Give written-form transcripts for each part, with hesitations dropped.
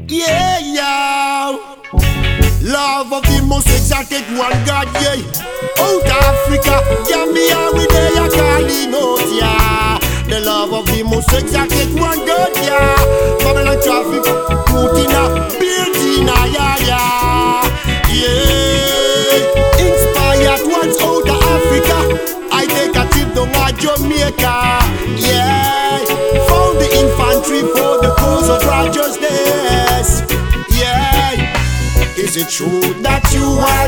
Yeah, yeah. Love of the most exalted one God, yeah. Out Africa, Gambia, we there, ya calling out, yeah. The love of the most exalted one God, yeah. Babylon traffic, Putina, Birtina, yeah, yeah. Yeah. Inspired ones out of Africa. I take a trip down to Jamaica, yeah. Found the infantry for the cause of righteousness, yeah. Is it true that you are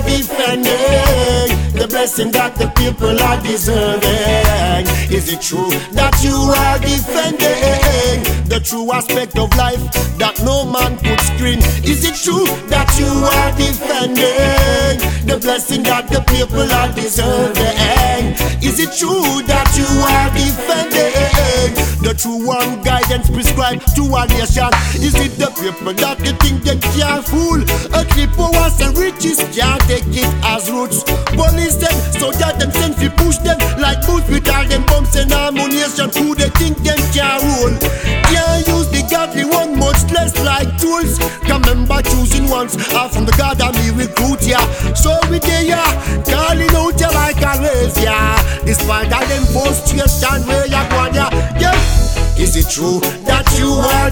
defending the blessing that the people are deserving? Is it true that you are defending the true aspect of life that no man could screen? Is it true that you are defending the blessing that the people are deserving? Is it true that you are defending the true one guidance prescribed to a nation? Is it the people that you think they can't fool? Earthly powers and riches can't take it as roots. Police them, so that them send fi push them like boots with all them bombs and ammunition. Who they think them can rule? Can't use the godly one, much less like tools. Remember choosing ones are from the God and we recruit ya. So we there ya, calling out ya like always ya. Despite all them frustration where ya going ya, yeah. Is it true that you are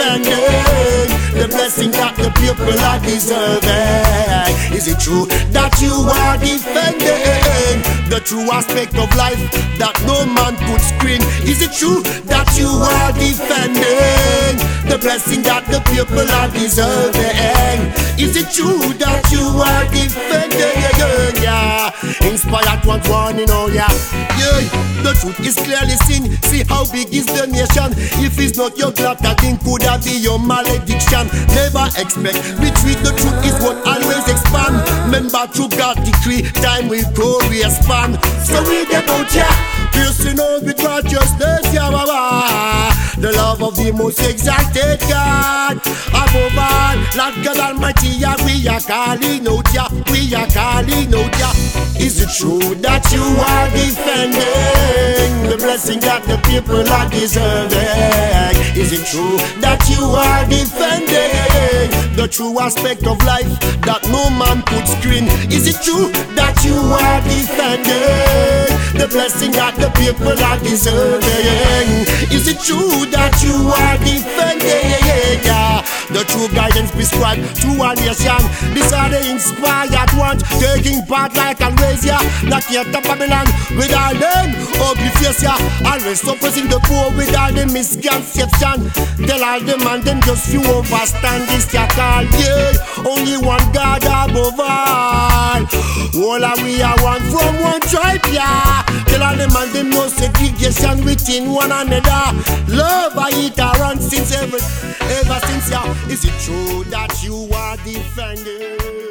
defending the blessing that the people are deserving? Is it true that you are defending the true aspect of life that no man could screen? Is it true that you are defending the blessing that the people are deserving? Is it true that you are defending, yeah? Inspired ones warning, oh yeah, yeah. The truth is clearly seen. See how big is the nation. If it's not your glad, that thing could have be your malediction. Never expect retreat. The truth is what always expand. Remember through God's decree, time will go span. So we about ya, piercing out with righteousness, yeah, baba. The love of the most exalted God above all, Lord God Almighty, yeah, we are calling out ya, we are calling out ya. Is it true that you are defending the blessing that the people are deserving? Is it true that you are defending the true aspect of life that no man could screen? Is it true that you are defending the blessing that the people are deserving? Is it true that you are defending the true guidance prescribed to a nation? These are the inspired ones taking part like always, yeah. Not yet the Babylon with all them ugly face, yeah. Always suppressing the poor with all the misconception. Tell all them and them just few overstand this yeah call, yeah. Only one God above all. All are we are one from one tribe, yeah. Tell all them and them no segregation within one another. Love I eat around since ever since, yeah. Is it true that you are defending